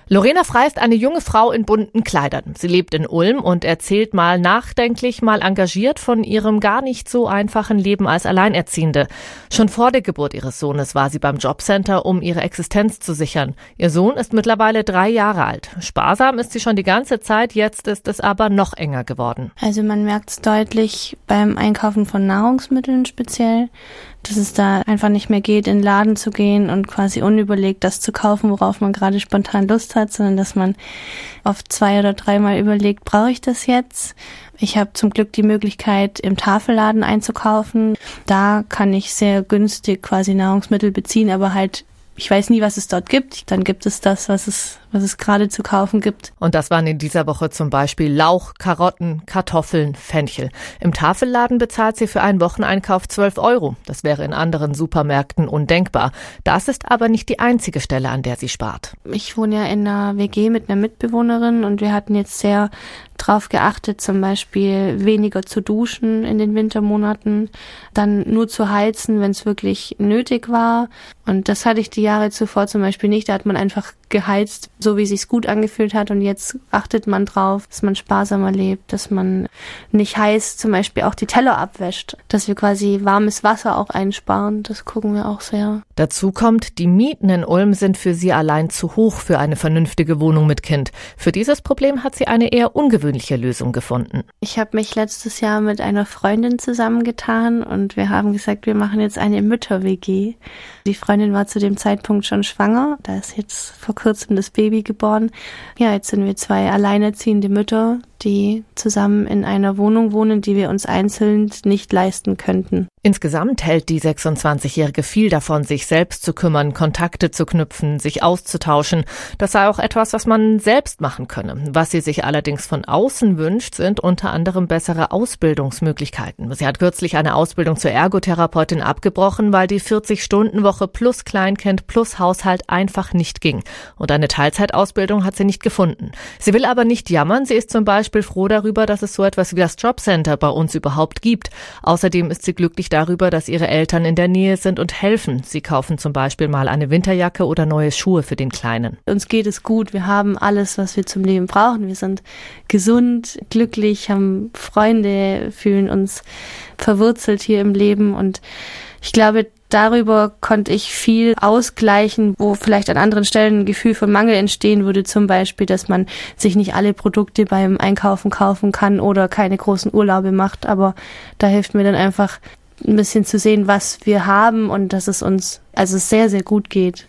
Lorena Frey ist eine junge Frau in bunten Kleidern. Sie lebt in Ulm und erzählt mal nachdenklich, mal engagiert von ihrem gar nicht so einfachen Leben als Alleinerziehende. Schon vor der Geburt ihres Sohnes war sie beim Jobcenter, um ihre Existenz zu sichern. Ihr Sohn ist mittlerweile 3 Jahre alt. Sparsam ist sie schon die ganze Zeit, jetzt ist es aber noch enger geworden. Also man merkt es deutlich beim Einkaufen von Nahrungsmitteln speziell, dass es da einfach nicht mehr geht, in den Laden zu gehen und quasi unüberlegt das zu kaufen, worauf man gerade spontan Lust hat, sondern dass man oft 2 oder 3 Mal überlegt, brauche ich das jetzt? Ich habe zum Glück die Möglichkeit, im Tafelladen einzukaufen. Da kann ich sehr günstig quasi Nahrungsmittel beziehen, aber halt, ich weiß nie, was es dort gibt. Dann gibt es das, was es gerade zu kaufen gibt. Und das waren in dieser Woche zum Beispiel Lauch, Karotten, Kartoffeln, Fenchel. Im Tafelladen bezahlt sie für einen Wocheneinkauf 12 €. Das wäre in anderen Supermärkten undenkbar. Das ist aber nicht die einzige Stelle, an der sie spart. Ich wohne ja in einer WG mit einer Mitbewohnerin und wir hatten jetzt sehr drauf geachtet, zum Beispiel weniger zu duschen in den Wintermonaten, dann nur zu heizen, wenn es wirklich nötig war. Und das hatte ich die Jahre zuvor zum Beispiel nicht. Da hat man einfach geheizt, so wie es sich gut angefühlt hat. Und jetzt achtet man drauf, dass man sparsamer lebt, dass man nicht heiß zum Beispiel auch die Teller abwäscht, dass wir quasi warmes Wasser auch einsparen. Das gucken wir auch sehr. Dazu kommt, die Mieten in Ulm sind für sie allein zu hoch für eine vernünftige Wohnung mit Kind. Für dieses Problem hat sie eine eher ungewöhnliche Lösung gefunden. Ich habe mich letztes Jahr mit einer Freundin zusammengetan und wir haben gesagt, wir machen jetzt eine Mütter-WG. Die Freundin war zu dem Zeitpunkt schon schwanger. Da ist jetzt vor kurzem das Baby geboren. Ja, jetzt sind wir 2 alleinerziehende Mütter, die zusammen in einer Wohnung wohnen, die wir uns einzeln nicht leisten könnten. Insgesamt hält die 26-Jährige viel davon, sich selbst zu kümmern, Kontakte zu knüpfen, sich auszutauschen. Das sei auch etwas, was man selbst machen könne. Was sie sich allerdings von außen wünscht, sind unter anderem bessere Ausbildungsmöglichkeiten. Sie hat kürzlich eine Ausbildung zur Ergotherapeutin abgebrochen, weil die 40-Stunden-Woche plus Kleinkind plus Haushalt einfach nicht ging. Und eine Teilzeitausbildung hat sie nicht gefunden. Sie will aber nicht jammern. Sie ist zum Beispiel froh darüber, dass es so etwas wie das Jobcenter bei uns überhaupt gibt. Außerdem ist sie glücklich darüber, dass ihre Eltern in der Nähe sind und helfen. Sie kaufen zum Beispiel mal eine Winterjacke oder neue Schuhe für den Kleinen. Uns geht es gut. Wir haben alles, was wir zum Leben brauchen. Wir sind gesund, glücklich, haben Freunde, fühlen uns verwurzelt hier im Leben. Und ich glaube, darüber konnte ich viel ausgleichen, wo vielleicht an anderen Stellen ein Gefühl von Mangel entstehen würde. Zum Beispiel, dass man sich nicht alle Produkte beim Einkaufen kaufen kann oder keine großen Urlaube macht. Aber da hilft mir dann einfach ein bisschen zu sehen, was wir haben und dass es uns sehr, sehr gut geht.